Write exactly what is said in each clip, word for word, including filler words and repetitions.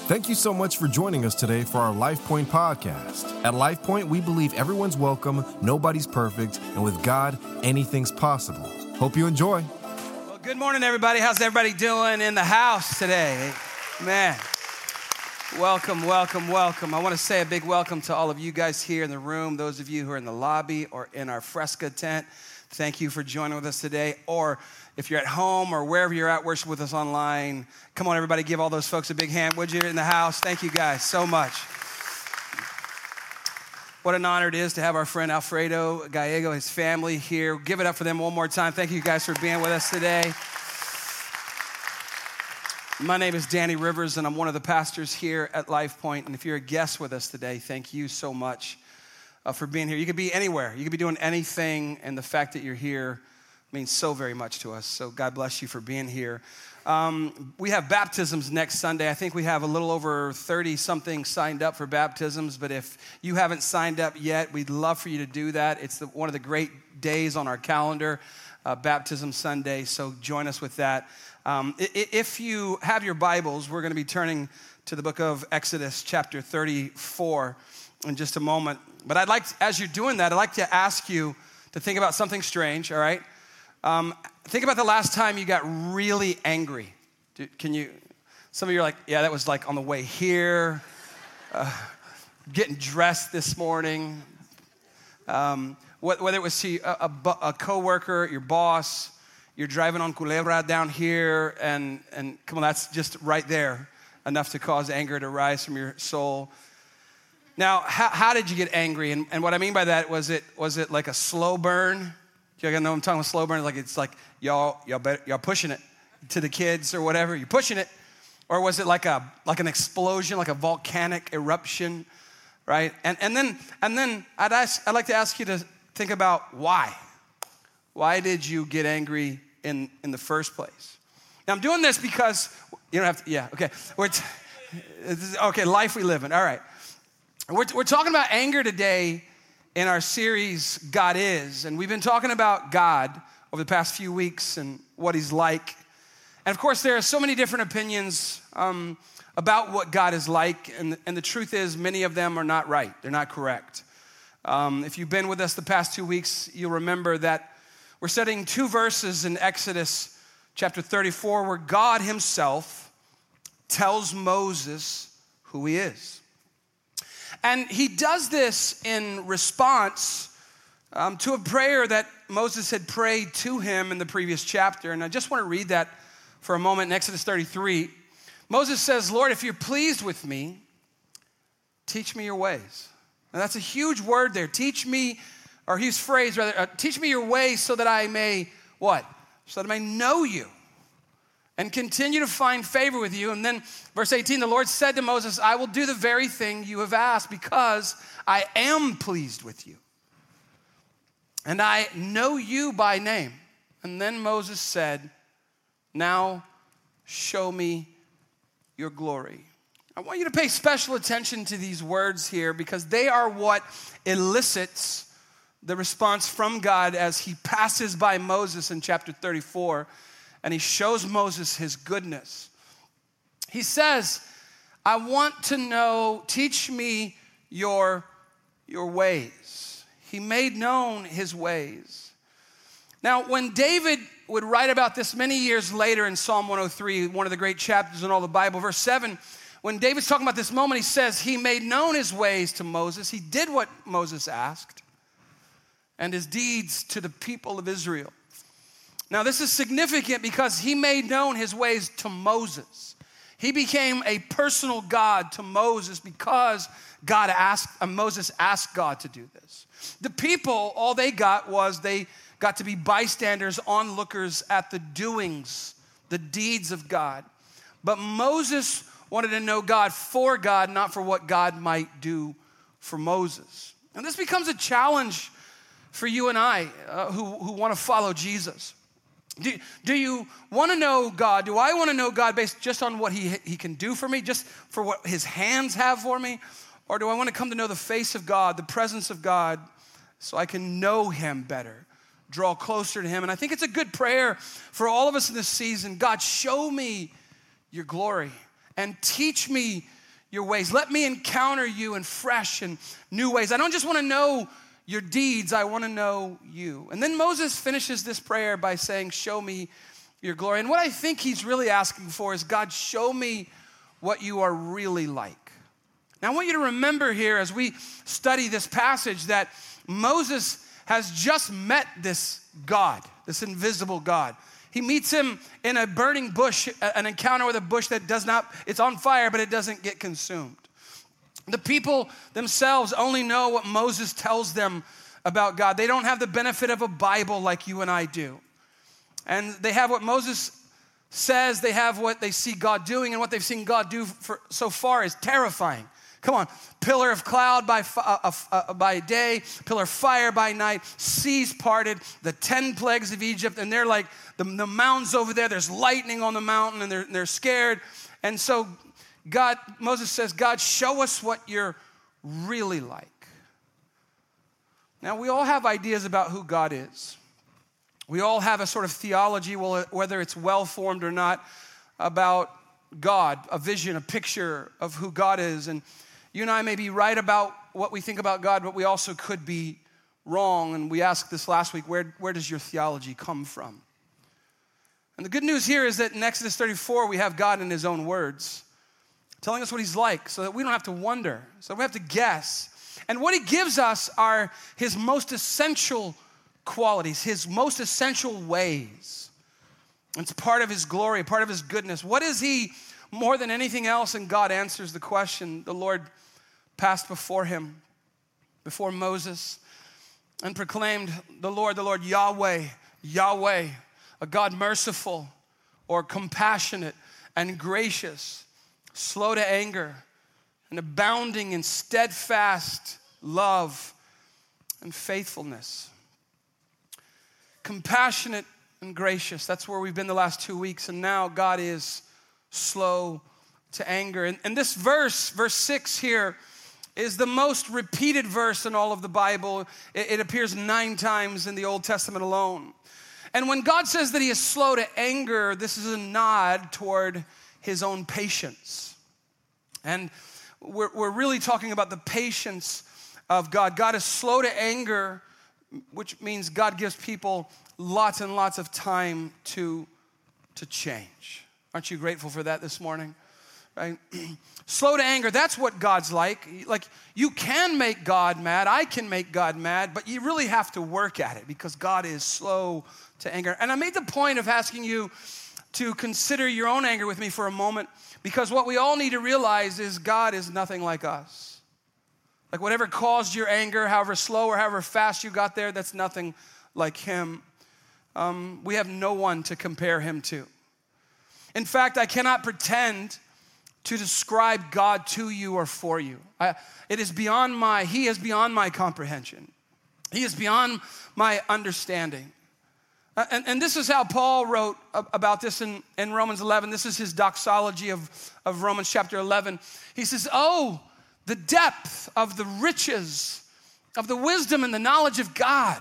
Thank you so much for joining us today for our Life Point podcast. At Life Point, we believe everyone's welcome, nobody's perfect, and with God, anything's possible. Hope you enjoy. Well, good morning, everybody. How's everybody doing in the house today? Man, welcome, welcome, welcome. I want to say a big welcome to all of you guys here in the room, those of you who are in the lobby or in our Fresca tent. Thank you for joining with us today. Or if you're at home or wherever you're at, worship with us online. Come on, everybody, give all those folks a big hand, would you, in the house? Thank you guys so much. What an honor it is to have our friend Alfredo Gallego, his family here. Give it up for them one more time. Thank you guys for being with us today. My name is Danny Rivers, and I'm one of the pastors here at Life Point. And if you're a guest with us today, thank you so much uh, for being here. You could be anywhere. You could be doing anything, and the fact that you're here means so very much to us. So God bless you for being here. Um, we have baptisms next Sunday. I think we have a little over thirty-something signed up for baptisms, but if you haven't signed up yet, we'd love for you to do that. It's the, one of the great days on our calendar, uh, Baptism Sunday, so join us with that. Um, if you have your Bibles, we're going to be turning to the book of Exodus, chapter thirty-four, in just a moment. But I'd like, as you're doing that, I'd like to ask you to think about something strange, all right? Um, think about the last time you got really angry. Do, can you, some of you are like, yeah, that was like on the way here, uh, getting dressed this morning. Um, whether it was to a, a, a coworker, your boss, you're driving on Culebra down here, and, and come on, that's just right there, enough to cause anger to rise from your soul. Now, how, how did you get angry? And, and what I mean by that, was it was it like a slow burn? You know what I'm talking about, slow burn? Like it's like y'all y'all better, y'all pushing it to the kids or whatever. You're pushing it, or was it like a like an explosion, like a volcanic eruption, right? And and then and then I'd ask I'd like to ask you to think about why. Why did you get angry in, in the first place? Now, I'm doing this because, you don't have to, yeah, okay. We're t- okay, life we live in, all right. We're, we're talking about anger today in our series, God Is. And we've been talking about God over the past few weeks and what he's like. And of course, there are so many different opinions um, about what God is like. And, and the truth is, many of them are not right. They're not correct. Um, if you've been with us the past two weeks, you'll remember that we're studying two verses in Exodus chapter thirty-four where God himself tells Moses who he is. And he does this in response um, to a prayer that Moses had prayed to him in the previous chapter. And I just want to read that for a moment in Exodus thirty-three. Moses says, Lord, if you're pleased with me, teach me your ways. Now that's a huge word there. Teach me Or his phrase, rather, uh, teach me your ways so that I may, what? So that I may know you and continue to find favor with you. And then verse eighteen, the Lord said to Moses, I will do the very thing you have asked because I am pleased with you. And I know you by name. And then Moses said, now show me your glory. I want you to pay special attention to these words here because they are what elicits the response from God as he passes by Moses in chapter thirty-four, and he shows Moses his goodness. He says, I want to know, teach me your, your ways. He made known his ways. Now, when David would write about this many years later in Psalm one oh three, one of the great chapters in all the Bible, verse seven, when David's talking about this moment, he says, he made known his ways to Moses. He did what Moses asked, and his deeds to the people of Israel. Now, this is significant because he made known his ways to Moses. He became a personal God to Moses because God asked, uh, Moses asked God to do this. The people, all they got was they got to be bystanders, onlookers at the doings, the deeds of God. But Moses wanted to know God for God, not for what God might do for Moses. And this becomes a challenge for you and I uh, who, who want to follow Jesus. Do, do you want to know God? Do I want to know God based just on what he, he can do for me, just for what his hands have for me? Or do I want to come to know the face of God, the presence of God, so I can know him better, draw closer to him? And I think it's a good prayer for all of us in this season. God, show me your glory and teach me your ways. Let me encounter you in fresh and new ways. I don't just want to know your deeds, I want to know you. And then Moses finishes this prayer by saying, show me your glory. And what I think he's really asking for is, God, show me what you are really like. Now I want you to remember here as we study this passage that Moses has just met this God, this invisible God. He meets him in a burning bush, an encounter with a bush that does not, it's on fire, but it doesn't get consumed. The people themselves only know what Moses tells them about God. They don't have the benefit of a Bible like you and I do. And they have what Moses says, they have what they see God doing, and what they've seen God do for, so far is terrifying. Come on, pillar of cloud by, uh, uh, by day, pillar of fire by night, seas parted, the ten plagues of Egypt, and they're like, the, the mountains over there, there's lightning on the mountain, and they're, they're scared. And so God, Moses says, God, show us what you're really like. Now, we all have ideas about who God is. We all have a sort of theology, whether it's well-formed or not, about God, a vision, a picture of who God is. And you and I may be right about what we think about God, but we also could be wrong. And we asked this last week, where, where does your theology come from? And the good news here is that in Exodus thirty-four, we have God in his own words, telling us what he's like so that we don't have to wonder, so we have to guess. And what he gives us are his most essential qualities, his most essential ways. It's part of his glory, part of his goodness. What is he more than anything else? And God answers the question. The Lord passed before him, before Moses, and proclaimed, the Lord, the Lord, Yahweh, Yahweh, a God merciful or compassionate and gracious, slow to anger, and abounding in steadfast love and faithfulness. Compassionate and gracious, that's where we've been the last two weeks, and now God is slow to anger. And, and this verse, verse six here, is the most repeated verse in all of the Bible. It, it appears nine times in the Old Testament alone. And when God says that he is slow to anger, this is a nod toward his own patience. And we're, we're really talking about the patience of God. God is slow to anger, which means God gives people lots and lots of time to, to change. Aren't you grateful for that this morning? Right? Slow to anger, that's what God's like. Like, you can make God mad, I can make God mad, but you really have to work at it because God is slow to anger. And I made the point of asking you to consider your own anger with me for a moment, because what we all need to realize is God is nothing like us. Like, whatever caused your anger, however slow or however fast you got there, that's nothing like him. Um, we have no one to compare him to. In fact, I cannot pretend to describe God to you or for you. I, it is beyond my, he is beyond my comprehension. He is beyond my understanding. Uh, and, and this is how Paul wrote about this in, in Romans eleven. This is his doxology of, of Romans chapter eleven. He says, oh, the depth of the riches of the wisdom and the knowledge of God.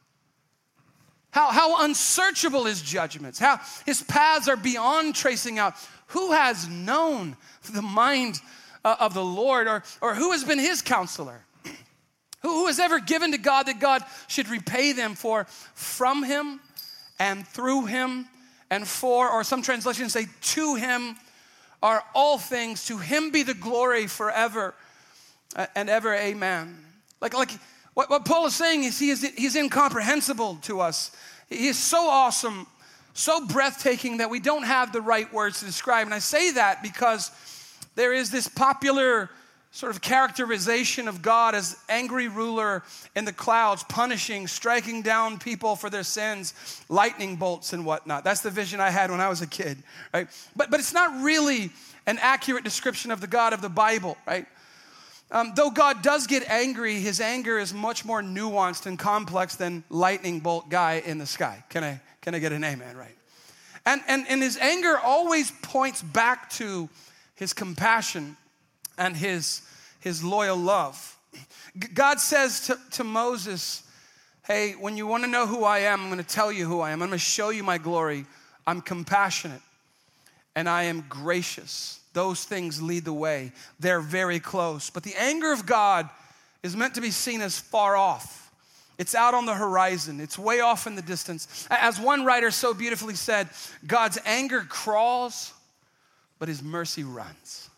How, how unsearchable his judgments, how his paths are beyond tracing out. Who has known the mind uh, of the Lord, or, or who has been his counselor? who, who has ever given to God that God should repay them for? From him and through him and for, or some translations say to him are all things. To him be the glory forever uh, and ever, amen. Like, like what, what Paul is saying is he is he's incomprehensible to us. He is so awesome, so breathtaking that we don't have the right words to describe. And I say that because there is this popular sort of characterization of God as angry ruler in the clouds, punishing, striking down people for their sins, lightning bolts and whatnot. That's the vision I had when I was a kid, right? But, but it's not really an accurate description of the God of the Bible, right? Um, though God does get angry, his anger is much more nuanced and complex than lightning bolt guy in the sky. Can I, can I get an amen, right? And, and, and his anger always points back to his compassion and his, his loyal love. God says to, to Moses, hey, when you want to know who I am, I'm going to tell you who I am. I'm going to show you my glory. I'm compassionate. and I am gracious. Those things lead the way. They're very close. But the anger of God is meant to be seen as far off. It's out on the horizon. It's way off in the distance. As one writer so beautifully said, God's anger crawls, but his mercy runs.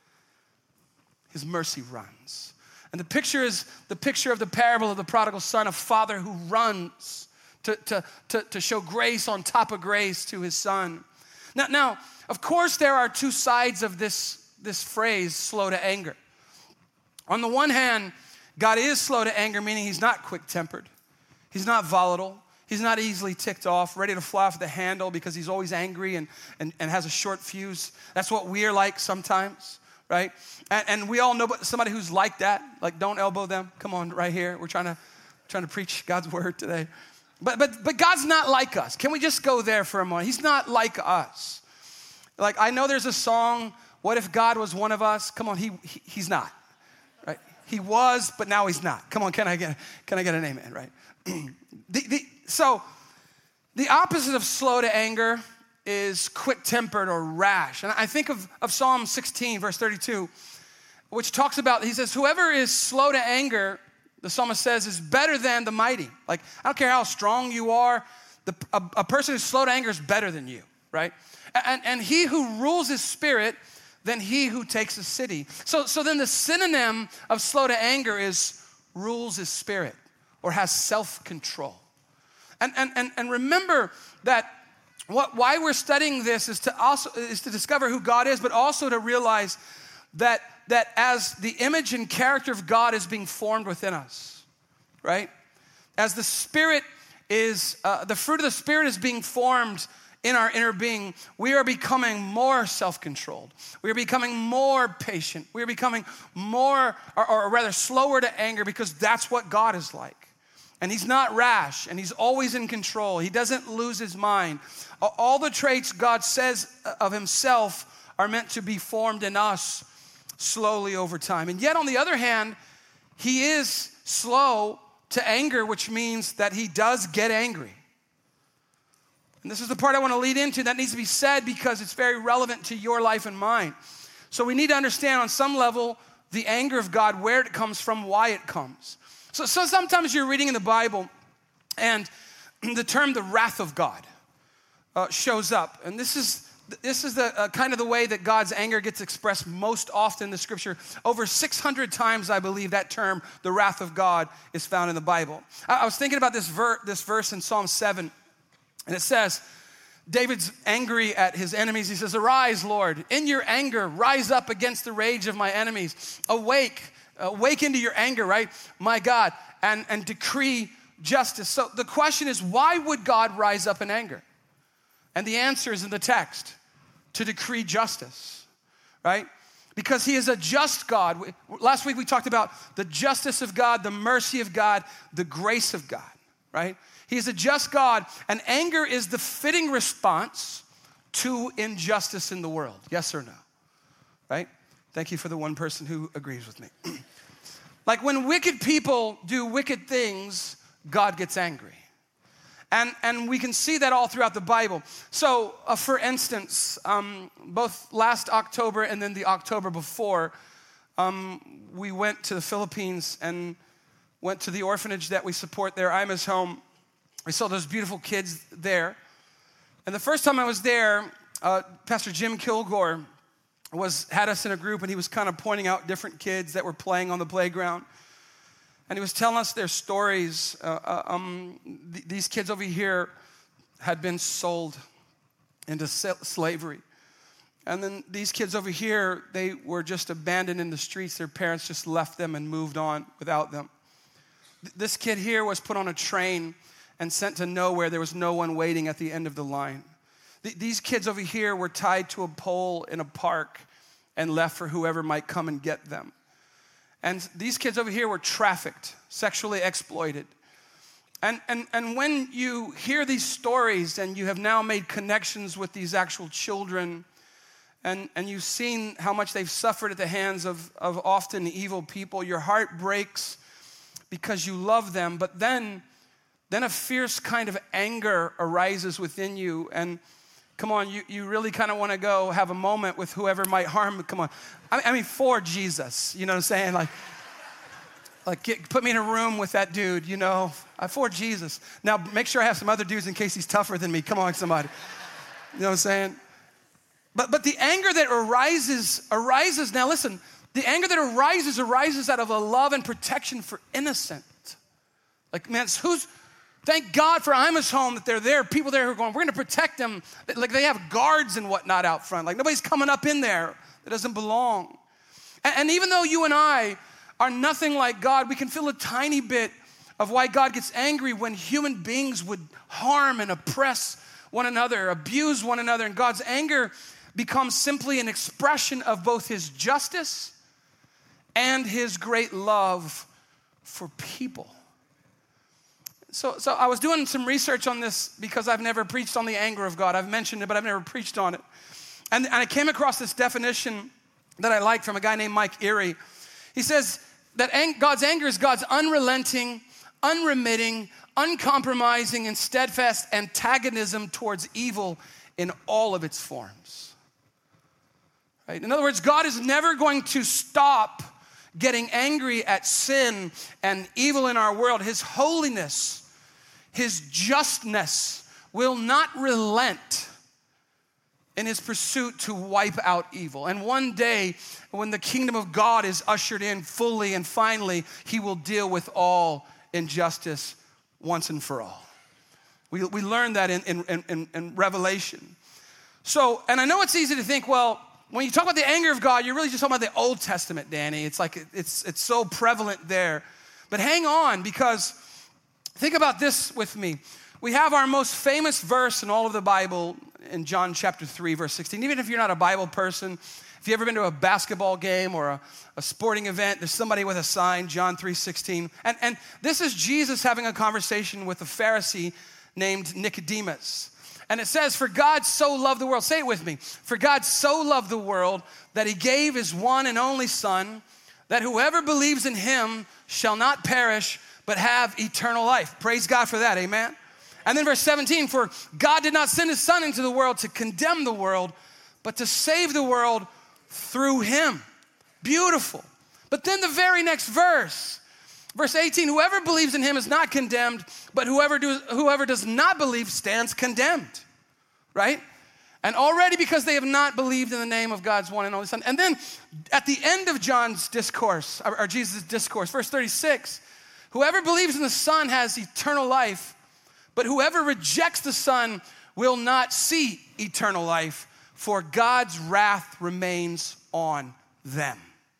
His mercy runs. And the picture is the picture of the parable of the prodigal son, a father who runs to, to, to, to show grace on top of grace to his son. Now, now, of course, there are two sides of this, this phrase, slow to anger. On the one hand, God is slow to anger, meaning he's not quick-tempered. He's not volatile. He's not easily ticked off, ready to fly off the handle because he's always angry and, and, and has a short fuse. That's what we're like sometimes, right? And, and we all know somebody who's like that. Like, don't elbow them. Come on, right here. We're trying to trying to preach God's word today. But but but God's not like us. Can we just go there for a moment? He's not like us. Like, I know there's a song, what if God was one of us? Come on, he, he he's not, right? He was, but now he's not. Come on, can I get can I get an amen, right? the, the, so the opposite of slow to anger is quick-tempered or rash. And I think of, of Psalm sixteen, verse thirty-two, which talks about, he says, whoever is slow to anger, the psalmist says, is better than the mighty. Like, I don't care how strong you are, the, a, a person who's slow to anger is better than you, right? And, and he who rules his spirit than he who takes a city. So, so then the synonym of slow to anger is rules his spirit or has self-control. And, and, and, and remember that what, why we're studying this is to also is to discover who God is, but also to realize that, that as the image and character of God is being formed within us, right? As the Spirit is, uh, the fruit of the Spirit is being formed in our inner being, we are becoming more self-controlled. We are becoming more patient. We are becoming more, or, or rather slower to anger because that's what God is like. And he's not rash, and he's always in control. He doesn't lose his mind. All the traits God says of himself are meant to be formed in us slowly over time. And yet, on the other hand, he is slow to anger, which means that he does get angry. And this is the part I want to lead into that needs to be said because it's very relevant to your life and mine. So we need to understand on some level the anger of God, where it comes from, why it comes. So, so sometimes you're reading in the Bible and the term the wrath of God uh, shows up. And this is this is the uh, kind of the way that God's anger gets expressed most often in the scripture. Over six hundred times, I believe, that term, the wrath of God, is found in the Bible. I, I was thinking about this, ver- this verse in Psalm seven. And it says, David's angry at his enemies. He says, arise, Lord, in your anger, rise up against the rage of my enemies. Awake, awake into your anger, right? My God, and, and decree justice. So the question is, why would God rise up in anger? And the answer is in the text, to decree justice, right? Because he is a just God. Last week we talked about the justice of God, the mercy of God, the grace of God, right? He is a just God, and anger is the fitting response to injustice in the world. Yes or no? Right? Thank you for the one person who agrees with me. Like when wicked people do wicked things, God gets angry. And, and we can see that all throughout the Bible. So, uh, for instance, um, both last October and then the October before, um, we went to the Philippines and went to the orphanage that we support there, Ima's Home. We saw those beautiful kids there. And the first time I was there, uh, Pastor Jim Kilgore was had us in a group, and he was kind of pointing out different kids that were playing on the playground. And he was telling us their stories. Uh, uh, um, th- these kids over here had been sold into sa- slavery. And then these kids over here, they were just abandoned in the streets. Their parents just left them and moved on without them. Th- this kid here was put on a train and sent to nowhere. There was no one waiting at the end of the line. Th- these kids over here were tied to a pole in a park and left for whoever might come and get them. And these kids over here were trafficked, sexually exploited. And, and, and when you hear these stories and you have now made connections with these actual children, and, and you've seen how much they've suffered at the hands of, of often evil people, your heart breaks because you love them. But then, then a fierce kind of anger arises within you, and Come on, you, you really kind of want to go have a moment with whoever might harm. Come on. I, I mean, for Jesus, you know what I'm saying? Like, like get, put me in a room with that dude, you know, I, for Jesus. Now, make sure I have some other dudes in case he's tougher than me. Come on, somebody. You know what I'm saying? But, but the anger that arises, arises, now listen, the anger that arises, arises out of a love and protection for innocent. Like, man, who's, thank God for Ima's home that they're there, people there who are going, we're gonna protect them. Like they have guards and whatnot out front. Like nobody's coming up in there that doesn't belong. And, and even though you and I are nothing like God, we can feel a tiny bit of why God gets angry when human beings would harm and oppress one another, abuse one another. And God's anger becomes simply an expression of both his justice and his great love for people. So, so I was doing some research on this because I've never preached on the anger of God. I've mentioned it, but I've never preached on it. And, and I came across this definition that I like from a guy named Mike Erie. He says that ang- God's anger is God's unrelenting, unremitting, uncompromising, and steadfast antagonism towards evil in all of its forms. Right? In other words, God is never going to stop getting angry at sin and evil in our world. His holiness, his justness will not relent in his pursuit to wipe out evil. And one day, when the kingdom of God is ushered in fully and finally, he will deal with all injustice once and for all. We, we learned that in, in, in, in Revelation. So, and I know it's easy to think, well, when you talk about the anger of God, you're really just talking about the Old Testament, Danny. It's like, it's, it's so prevalent there. But hang on, because think about this with me. We have our most famous verse in all of the Bible in John chapter three, verse sixteen. Even if you're not a Bible person, if you've ever been to a basketball game or a, a sporting event, there's somebody with a sign, John three sixteen. And, and this is Jesus having a conversation with a Pharisee named Nicodemus. And it says, for God so loved the world. Say it with me. For God so loved the world that he gave his one and only son, that whoever believes in him shall not perish, but have eternal life. Praise God for that, amen? And then verse seventeen, for God did not send his son into the world to condemn the world, but to save the world through him. Beautiful. But then the very next verse, verse eighteen, whoever believes in him is not condemned, but whoever, do, whoever does not believe stands condemned, right? And already because they have not believed in the name of God's one and only son. And then at the end of John's discourse, or, or Jesus' discourse, verse thirty-six, whoever believes in the son has eternal life, but whoever rejects the son will not see eternal life, for God's wrath remains on them.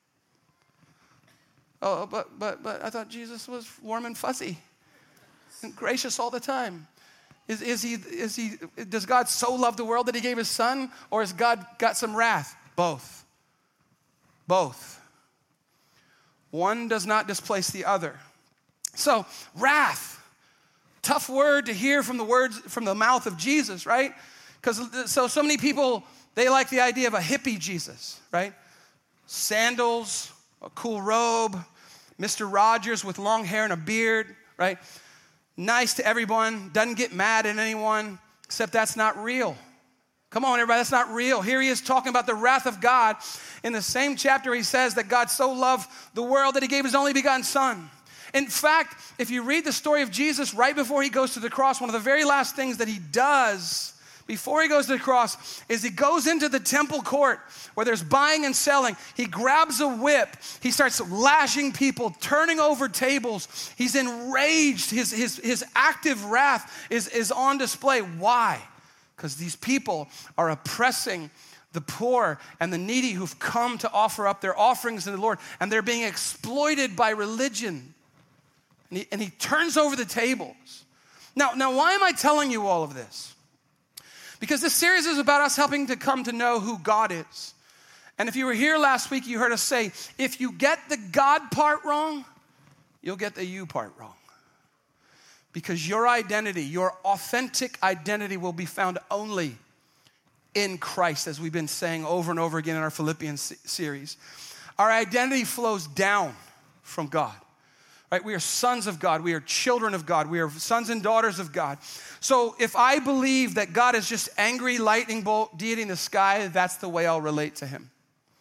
Oh, but but but I thought Jesus was warm and fuzzy and gracious all the time. Is, is he, is he, does God so love the world that he gave his son, or has God got some wrath? Both. Both. One does not displace the other. So, wrath. Tough word to hear from the words, from the mouth of Jesus, right? Because so, so many people, they like the idea of a hippie Jesus, right? Sandals, a cool robe, Mister Rogers with long hair and a beard, right? Nice to everyone, doesn't get mad at anyone, except that's not real. Come on, everybody, that's not real. Here he is talking about the wrath of God. In the same chapter, he says that God so loved the world that he gave his only begotten son. In fact, if you read the story of Jesus right before he goes to the cross, one of the very last things that he does before he goes to the cross is he goes into the temple court where there's buying and selling. He grabs a whip. He starts lashing people, turning over tables. He's enraged. His, his, his active wrath is, is on display. Why? Because these people are oppressing the poor and the needy who've come to offer up their offerings to the Lord, and they're being exploited by religion. And he, and he turns over the tables. Now, now, why am I telling you all of this? Because this series is about us helping to come to know who God is. And if you were here last week, you heard us say, if you get the God part wrong, you'll get the you part wrong. Because your identity, your authentic identity will be found only in Christ, as we've been saying over and over again in our Philippians series. Our identity flows down from God. right? We are sons of God. We are children of God. We are sons and daughters of God. So if I believe that God is just angry lightning bolt deity in the sky, that's the way I'll relate to him.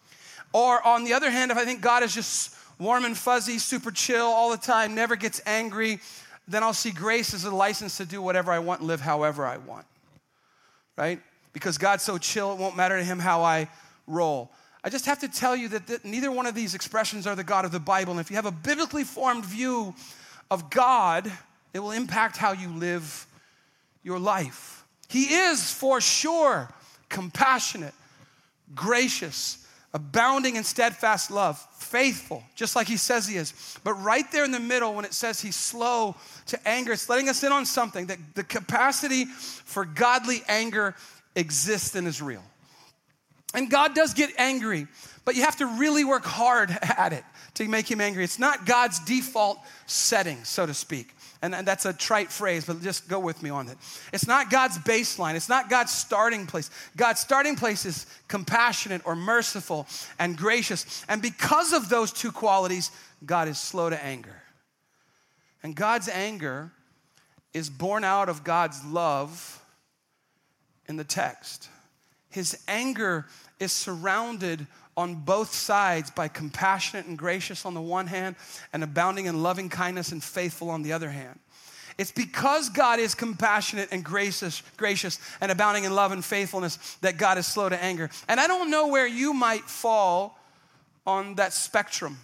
Or on the other hand, if I think God is just warm and fuzzy, super chill all the time, never gets angry, then I'll see grace as a license to do whatever I want and live however I want, right? Because God's so chill, it won't matter to him how I roll. I just have to tell you that th- neither one of these expressions are the God of the Bible. And if you have a biblically formed view of God, it will impact how you live your life. He is for sure compassionate, gracious, abounding in steadfast love, faithful, just like he says he is. But right there in the middle, when it says he's slow to anger, it's letting us in on something, that the capacity for godly anger exists and is real. And God does get angry, but you have to really work hard at it to make him angry. It's not God's default setting, so to speak. And that's a trite phrase, but just go with me on it. It's not God's baseline. It's not God's starting place. God's starting place is compassionate or merciful and gracious. And because of those two qualities, God is slow to anger. And God's anger is born out of God's love in the text. His anger is surrounded on both sides by compassionate and gracious on the one hand and abounding in loving kindness and faithful on the other hand. It's because God is compassionate and gracious, gracious and abounding in love and faithfulness that God is slow to anger. And I don't know where you might fall on that spectrum.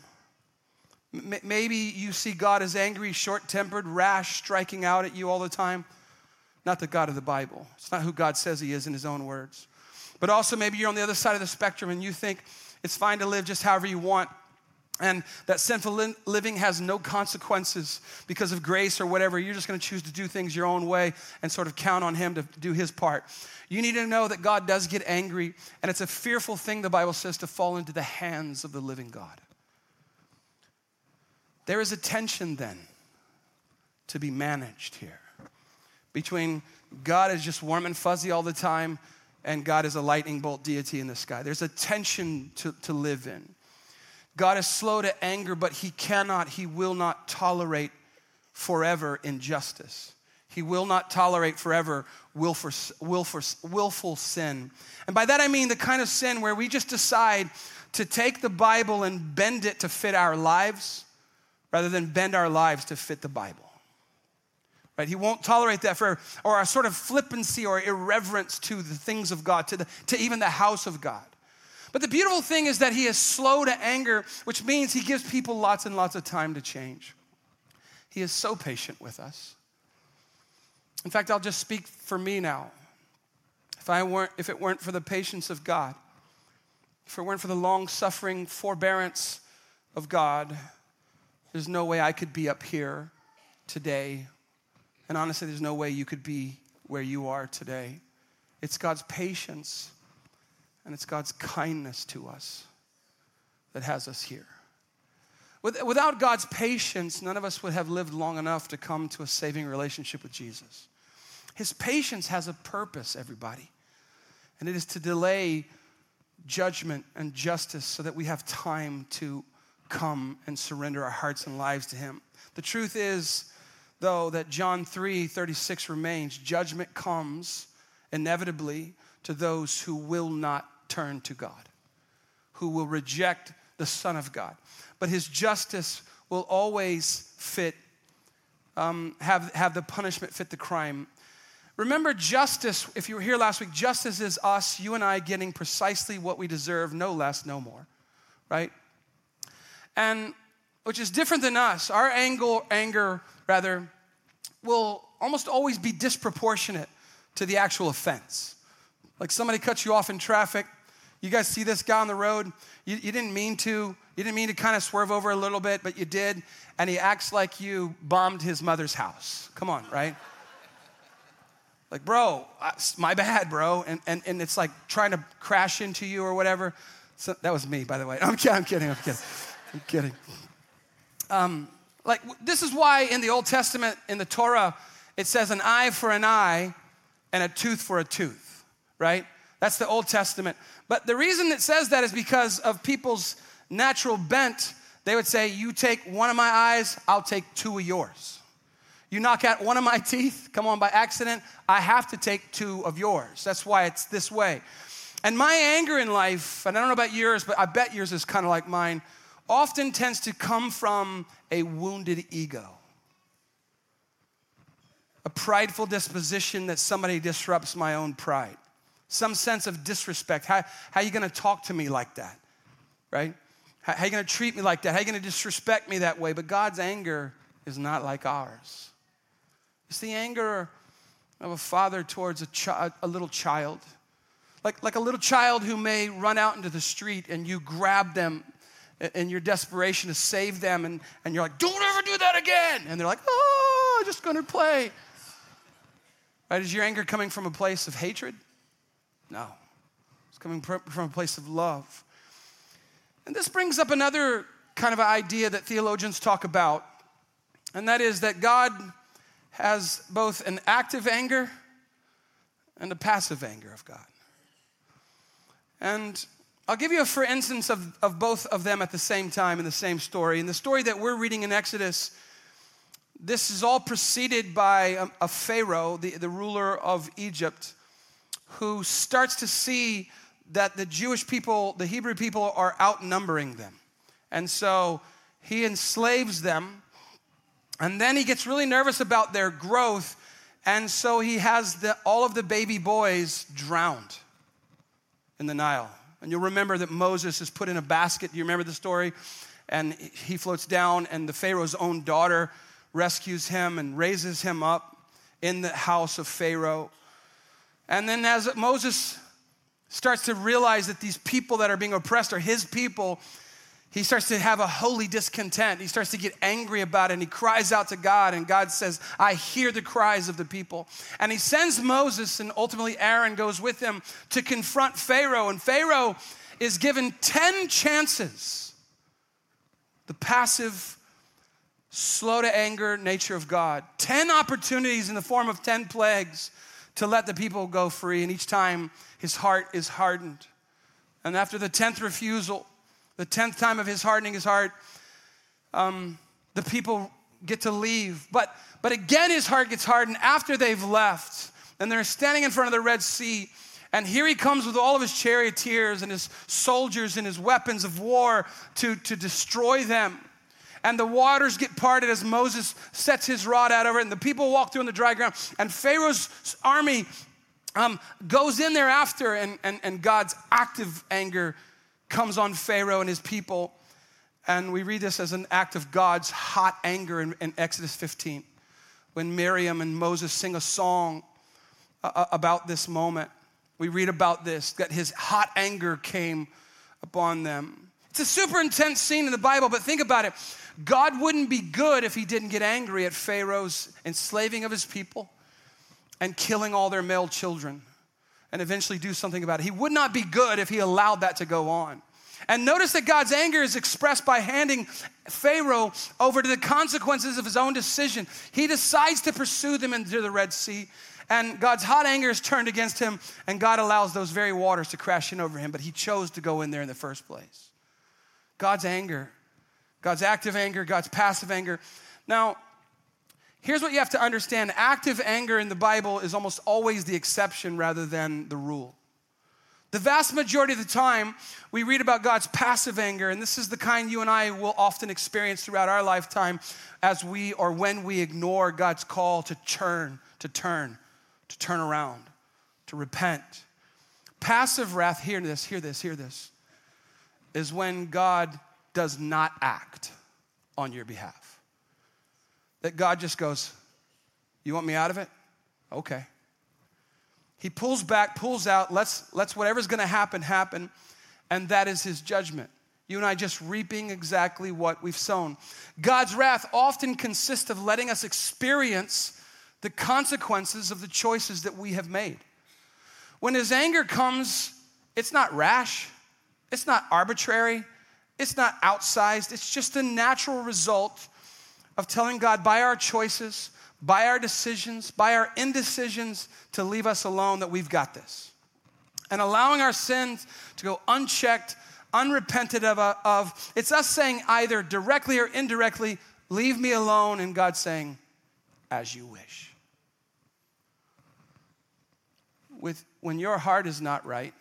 M- maybe you see God as angry, short-tempered, rash, striking out at you all the time. Not the God of the Bible. It's not who God says he is in his own words. But also maybe you're on the other side of the spectrum and you think it's fine to live just however you want and that sinful li- living has no consequences because of grace or whatever. You're just going to choose to do things your own way and sort of count on him to do his part. You need to know that God does get angry, and it's a fearful thing, the Bible says, to fall into the hands of the living God. There is a tension then to be managed here between God is just warm and fuzzy all the time and God is a lightning bolt deity in the sky. There's a tension to, to live in. God is slow to anger, but he cannot, he will not tolerate forever injustice. He will not tolerate forever willful, willful, willful sin. And by that I mean the kind of sin where we just decide to take the Bible and bend it to fit our lives rather than bend our lives to fit the Bible. Right? He won't tolerate that forever, or a sort of flippancy or irreverence to the things of God, to, the, to even the house of God. But the beautiful thing is that he is slow to anger, which means he gives people lots and lots of time to change. He is so patient with us. In fact, I'll just speak for me now. If I weren't, if it weren't for the patience of God, if it weren't for the long-suffering forbearance of God, there's no way I could be up here today. And honestly, there's no way you could be where you are today. It's God's patience and it's God's kindness to us that has us here. Without God's patience, none of us would have lived long enough to come to a saving relationship with Jesus. His patience has a purpose, everybody, and it is to delay judgment and justice so that we have time to come and surrender our hearts and lives to him. The truth is, though, that John three thirty-six remains. Judgment comes inevitably to those who will not turn to God, who will reject the Son of God. But his justice will always fit, um, have, have the punishment fit the crime. Remember, justice, if you were here last week, justice is us, you and I, getting precisely what we deserve, no less, no more, right? And which is different than us. Our anger, anger, rather, will almost always be disproportionate to the actual offense. Like somebody cuts you off in traffic. You guys see this guy on the road? You, you didn't mean to. You didn't mean to kind of swerve over a little bit, but you did. And he acts like you bombed his mother's house. Come on, right? Like, bro, my bad, bro. And, and, and it's like trying to crash into you or whatever. So, that was me, by the way. I'm kidding, I'm kidding, I'm kidding. I'm kidding. Um, like, this is why in the Old Testament, in the Torah, it says an eye for an eye and a tooth for a tooth, right? That's the Old Testament. But the reason it says that is because of people's natural bent they would say, you take one of my eyes, I'll take two of yours. You knock out one of my teeth, come on, by accident, I have to take two of yours. That's why it's this way. And my anger in life, and I don't know about yours, but I bet yours is kind of like mine, often tends to come from a wounded ego. A prideful disposition that somebody disrupts my own pride. Some sense of disrespect. How, how are you going to talk to me like that, right? How, how are you going to treat me like that? How are you going to disrespect me that way? But God's anger is not like ours. It's the anger of a father towards a, chi- a little child. Like, like a little child who may run out into the street and you grab them in your desperation to save them, and, and you're like, don't ever do that again. And they're like, oh, I'm just going to play. Right? Is your anger coming from a place of hatred? No. It's coming from a place of love. And this brings up another kind of idea that theologians talk about, and that is that God has both an active anger and a passive anger of God. And I'll give you a for instance of, of both of them at the same time in the same story. In the story that we're reading in Exodus, this is all preceded by a, a Pharaoh, the, the ruler of Egypt, who starts to see that the Jewish people, the Hebrew people, are outnumbering them. And so he enslaves them, and then he gets really nervous about their growth, and so he has the, all of the baby boys drowned in the Nile. And you'll remember that Moses is put in a basket. Do you remember the story? And he floats down, and the Pharaoh's own daughter rescues him and raises him up in the house of Pharaoh. And then as Moses starts to realize that these people that are being oppressed are his people, he starts to have a holy discontent. He starts to get angry about it, and he cries out to God, and God says, I hear the cries of the people. And he sends Moses, and ultimately Aaron goes with him to confront Pharaoh, and Pharaoh is given ten chances. The passive, slow to anger nature of God. ten opportunities in the form of ten plagues to let the people go free, and each time his heart is hardened. And after the tenth refusal, the tenth time of his hardening his heart, um, the people get to leave. But, but again, his heart gets hardened after they've left. And they're standing in front of the Red Sea. And here he comes with all of his charioteers and his soldiers and his weapons of war to, to destroy them. And the waters get parted as Moses sets his rod out over it. And the people walk through on the dry ground. And Pharaoh's army um, goes in there after. And, and, and God's active anger comes on Pharaoh and his people. And we read this as an act of God's hot anger in, in Exodus fifteen, when Miriam and Moses sing a song uh, about this moment. We read about this, that his hot anger came upon them. It's a super intense scene in the Bible, but think about it. God wouldn't be good if he didn't get angry at Pharaoh's enslaving of his people and killing all their male children, and eventually do something about it. He would not be good if he allowed that to go on. And notice that God's anger is expressed by handing Pharaoh over to the consequences of his own decision. He decides to pursue them into the Red Sea, and God's hot anger is turned against him, and God allows those very waters to crash in over him, but he chose to go in there in the first place. God's anger, God's active anger, God's passive anger. Now, here's what you have to understand. Active anger in the Bible is almost always the exception rather than the rule. The vast majority of the time, we read about God's passive anger, and this is the kind you and I will often experience throughout our lifetime as we or when we ignore God's call to turn, to turn, to turn around, to repent. Passive wrath, hear this, hear this, hear this, is when God does not act on your behalf. That God just goes, you want me out of it? Okay. He pulls back, pulls out, lets, lets whatever's gonna happen, happen, and that is his judgment. You and I just reaping exactly what we've sown. God's wrath often consists of letting us experience the consequences of the choices that we have made. When his anger comes, it's not rash, it's not arbitrary, it's not outsized, it's just a natural result of telling God by our choices, by our decisions, by our indecisions to leave us alone, that we've got this. And allowing our sins to go unchecked, unrepentant of, of, it's us saying either directly or indirectly, leave me alone, and God saying, as you wish. With, when your heart is not right,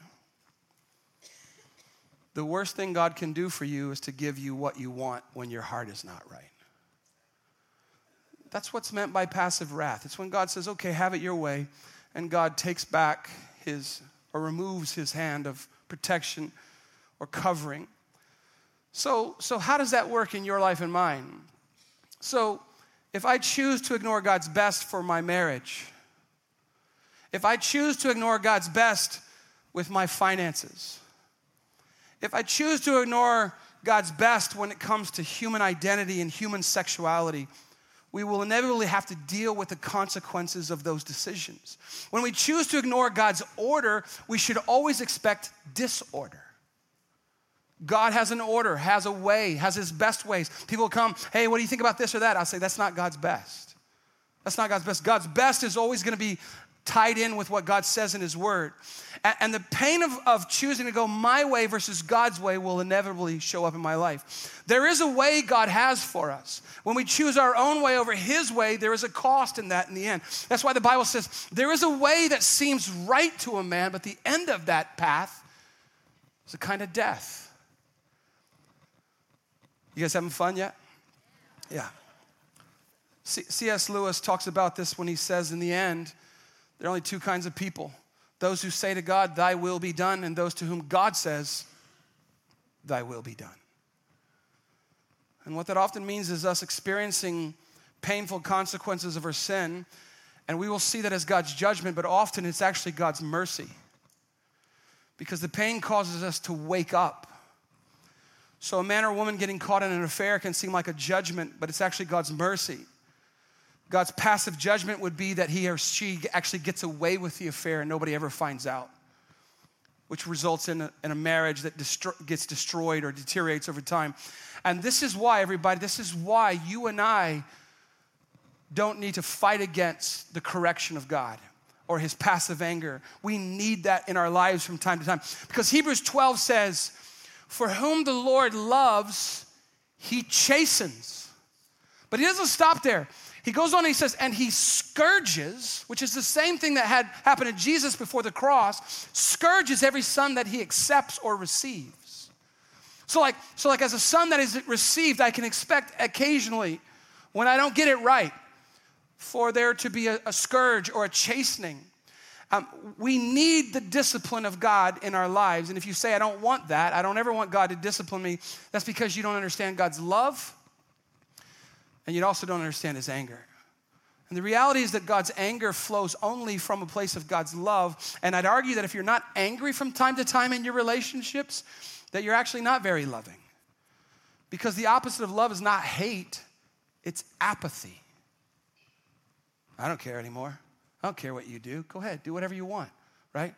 the worst thing God can do for you is to give you what you want when your heart is not right. That's what's meant by passive wrath. It's when God says, okay, have it your way, and God takes back his, or removes his hand of protection or covering. So, so how does that work in your life and mine? So if I choose to ignore God's best for my marriage, if I choose to ignore God's best with my finances, if I choose to ignore God's best when it comes to human identity and human sexuality, we will inevitably have to deal with the consequences of those decisions. When we choose to ignore God's order, we should always expect disorder. God has an order, has a way, has his best ways. People come, hey, what do you think about this or that? I'll say, that's not God's best. That's not God's best. God's best is always going to be tied in with what God says in his word. And, and the pain of, of choosing to go my way versus God's way will inevitably show up in my life. There is a way God has for us. When we choose our own way over his way, there is a cost in that in the end. That's why the Bible says, there is a way that seems right to a man, but the end of that path is a kind of death. You guys having fun yet? Yeah. C S Lewis talks about this when he says, in the end, there are only two kinds of people. Those who say to God, thy will be done, and those to whom God says, thy will be done. And what that often means is us experiencing painful consequences of our sin, and we will see that as God's judgment, but often it's actually God's mercy. Because the pain causes us to wake up. So a man or woman getting caught in an affair can seem like a judgment, but it's actually God's mercy. God's passive judgment would be that he or she actually gets away with the affair and nobody ever finds out, which results in a, in a marriage that destro- gets destroyed or deteriorates over time. And this is why, everybody, this is why you and I don't need to fight against the correction of God or his passive anger. We need that in our lives from time to time. Because Hebrews twelve says, for whom the Lord loves, he chastens. But he doesn't stop there. He goes on and he says, and he scourges, which is the same thing that had happened to Jesus before the cross, scourges every son that he accepts or receives. So like, so like as a son that is received, I can expect occasionally, when I don't get it right, for there to be a, a scourge or a chastening. Um, we need the discipline of God in our lives. And if you say, I don't want that, I don't ever want God to discipline me, that's because you don't understand God's love. And you also don't understand his anger. And the reality is that God's anger flows only from a place of God's love. And I'd argue that if you're not angry from time to time in your relationships, that you're actually not very loving. Because the opposite of love is not hate, it's apathy. I don't care anymore. I don't care what you do. Go ahead, do whatever you want, right?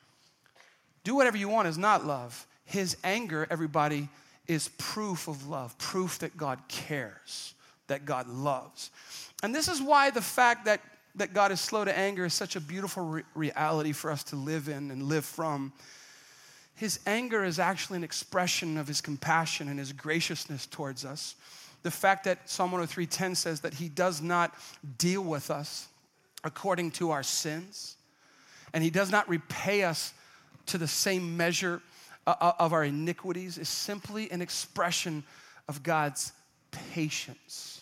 Do whatever you want is not love. His anger, everybody, is proof of love, proof that God cares, that God loves. And this is why the fact that, that God is slow to anger is such a beautiful re- reality for us to live in and live from. His anger is actually an expression of his compassion and his graciousness towards us. The fact that Psalm one oh three ten says that he does not deal with us according to our sins, and he does not repay us to the same measure of our iniquities, is simply an expression of God's patience,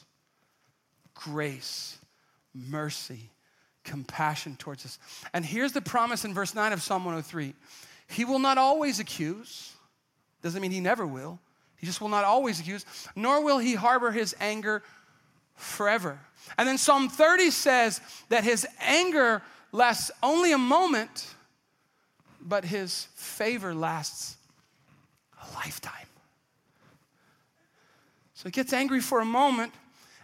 grace, mercy, compassion towards us. And here's the promise in verse nine of Psalm one oh three. He will not always accuse. Doesn't mean he never will. He just will not always accuse, nor will he harbor his anger forever. And then Psalm thirty says that his anger lasts only a moment, but his favor lasts a lifetime. So he gets angry for a moment,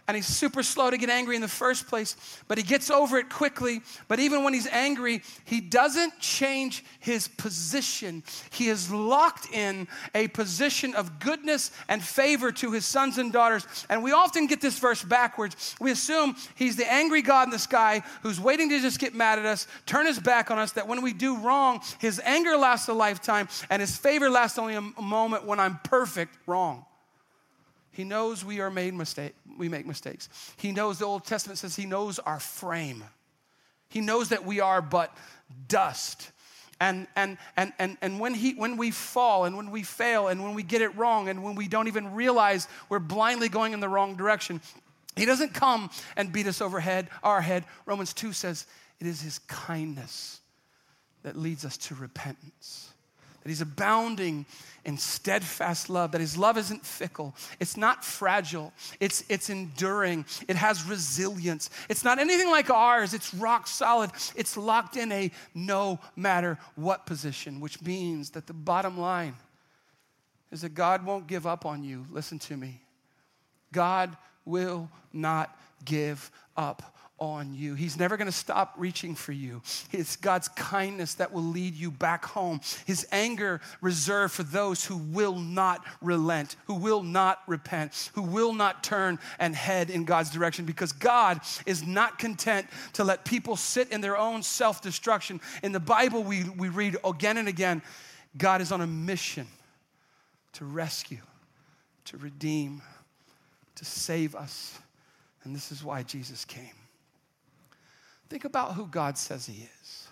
and he's super slow to get angry in the first place, but he gets over it quickly. But even when he's angry, he doesn't change his position. He is locked in a position of goodness and favor to his sons and daughters. And we often get this verse backwards. We assume he's the angry God in the sky who's waiting to just get mad at us, turn his back on us, that when we do wrong, his anger lasts a lifetime and his favor lasts only a moment when I'm perfect wrong. He knows we are made mistake. We make mistakes. He knows, the Old Testament says he knows our frame. He knows that we are but dust. And and and and and when he when we fall and when we fail and when we get it wrong and when we don't even realize we're blindly going in the wrong direction, he doesn't come and beat us overhead, our head. Romans two says it is his kindness that leads us to repentance. That he's abounding in steadfast love, that his love isn't fickle. It's not fragile. It's, it's enduring. It has resilience. It's not anything like ours. It's rock solid. It's locked in a no matter what position, which means that the bottom line is that God won't give up on you. Listen to me. God will not give up on you. He's never going to stop reaching for you. It's God's kindness that will lead you back home. His anger reserved for those who will not relent, who will not repent, who will not turn and head in God's direction, because God is not content to let people sit in their own self-destruction. In the Bible, we, we read again and again, God is on a mission to rescue, to redeem, to save us. And this is why Jesus came. Think about who God says he is.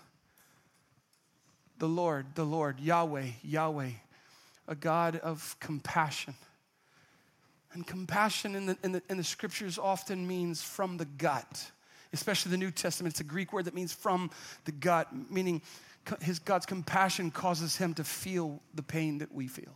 The Lord, the Lord, Yahweh, Yahweh, a God of compassion. And compassion in the, in the, in the scriptures often means from the gut, especially the New Testament. It's a Greek word that means from the gut, meaning his God's compassion causes him to feel the pain that we feel.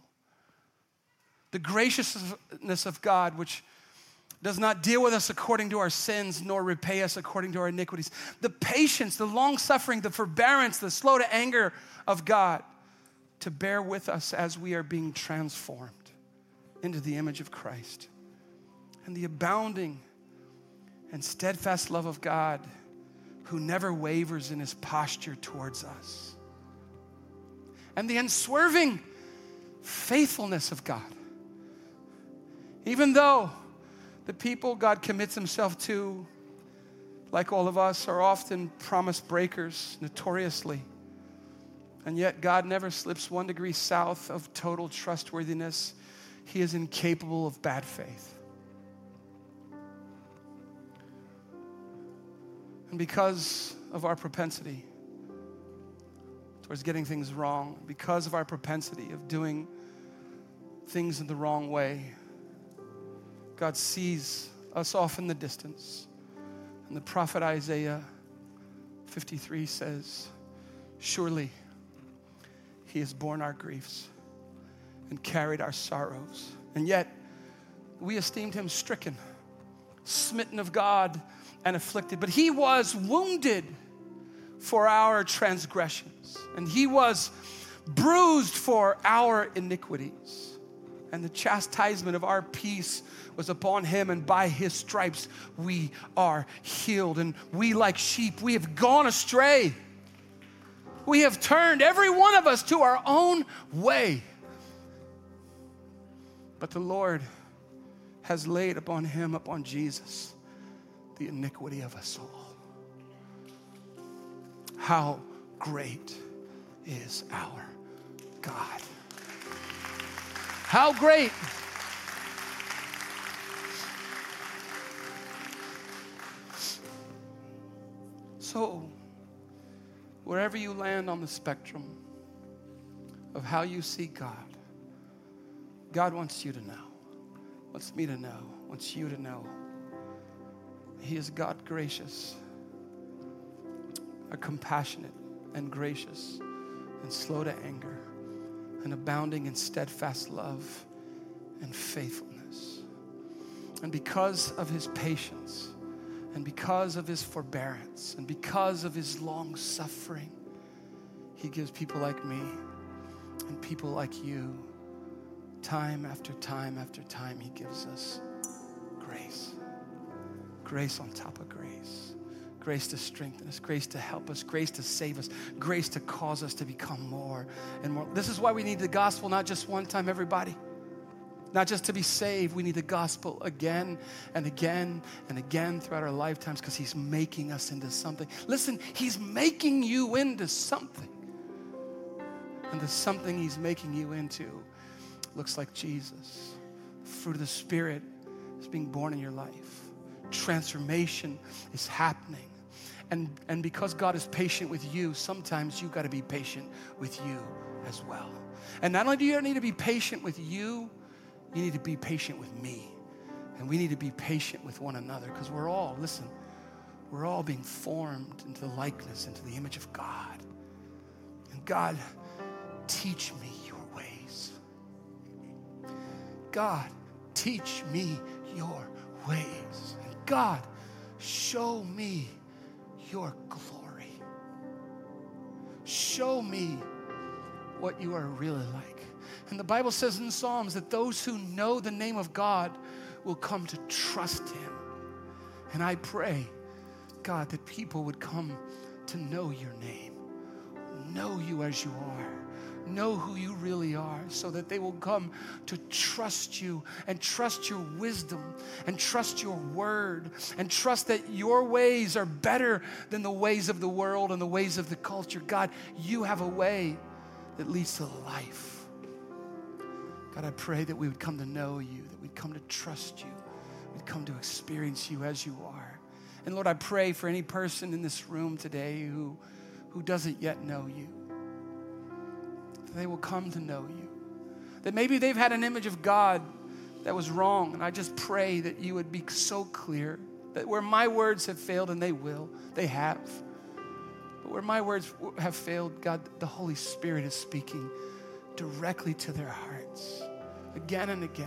The graciousness of God, which does not deal with us according to our sins, nor repay us according to our iniquities. The patience, the long-suffering, the forbearance, the slow to anger of God to bear with us as we are being transformed into the image of Christ. And the abounding and steadfast love of God who never wavers in his posture towards us. And the unswerving faithfulness of God. Even though the people God commits himself to, like all of us, are often promise breakers, notoriously. And yet God never slips one degree south of total trustworthiness. He is incapable of bad faith. And because of our propensity towards getting things wrong, because of our propensity of doing things in the wrong way, God sees us off in the distance. And the prophet Isaiah fifty-three says, surely he has borne our griefs and carried our sorrows. And yet we esteemed him stricken, smitten of God, and afflicted. But he was wounded for our transgressions, and he was bruised for our iniquities. And the chastisement of our peace was upon him, and by his stripes we are healed. And we, like sheep, we have gone astray. We have turned, every one of us, to our own way. But the Lord has laid upon him, upon Jesus, the iniquity of us all. How great is our God. How great. So, wherever you land on the spectrum of how you see God, God wants you to know, wants me to know, wants you to know. He is God gracious, a compassionate and gracious and slow to anger, and abounding in steadfast love and faithfulness. And because of his patience, and because of his forbearance, and because of his long suffering, he gives people like me and people like you, time after time after time, he gives us grace. Grace on top of grace. Grace to strengthen us, grace to help us, grace to save us, grace to cause us to become more and more. This is why we need the gospel, not just one time, everybody. Not just to be saved, we need the gospel again and again and again throughout our lifetimes because he's making us into something. Listen, he's making you into something. And the something he's making you into looks like Jesus. The fruit of the Spirit is being born in your life. Transformation is happening. And, and because God is patient with you, sometimes you've got to be patient with you as well. And not only do you need to be patient with you, you need to be patient with me. And we need to be patient with one another because we're all, listen, we're all being formed into the likeness, into the image of God. And God, teach me your ways. God, teach me your ways. And God, show me your glory. Show me what you are really like. And the Bible says in Psalms that those who know the name of God will come to trust him. And I pray, God, that people would come to know your name, know you as you are, know who you really are, so that they will come to trust you and trust your wisdom and trust your word and trust that your ways are better than the ways of the world and the ways of the culture. God, you have a way that leads to life. God, I pray that we would come to know you, that we'd come to trust you, we'd come to experience you as you are. And Lord, I pray for any person in this room today who, who doesn't yet know you, that they will come to know you. That maybe they've had an image of God that was wrong, and I just pray that you would be so clear that where my words have failed, and they will, they have, but where my words have failed, God, the Holy Spirit is speaking directly to their hearts again and again.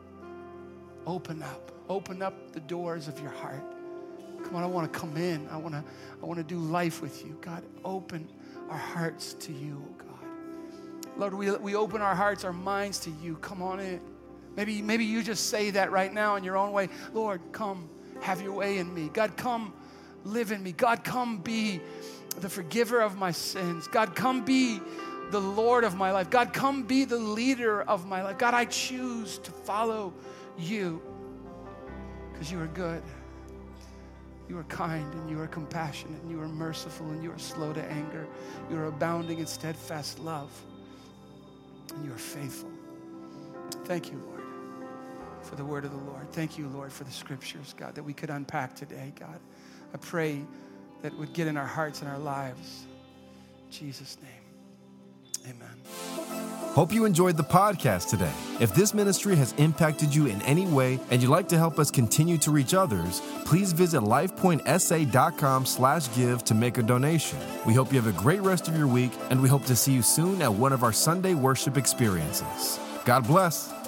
Open up, open up the doors of your heart. Come on, I want to come in. I want to, I want to do life with you. God, open our hearts to you, oh God. Lord, we, we open our hearts, our minds to you. Come on in. Maybe, maybe you just say that right now in your own way. Lord, come, have your way in me. God, come, live in me. God, come be the forgiver of my sins. God, come be the Lord of my life. God, come be the leader of my life. God, I choose to follow you because you are good. You are kind and you are compassionate and you are merciful and you are slow to anger. You are abounding in steadfast love and you are faithful. Thank you, Lord, for the word of the Lord. Thank you, Lord, for the scriptures, God, that we could unpack today, God. I pray that it would get in our hearts and our lives. In Jesus' name. Amen. Hope you enjoyed the podcast today. If this ministry has impacted you in any way and you'd like to help us continue to reach others, please visit lifepointsa.com slash give to make a donation. We hope you have a great rest of your week, and we hope to see you soon at one of our Sunday worship experiences. God bless.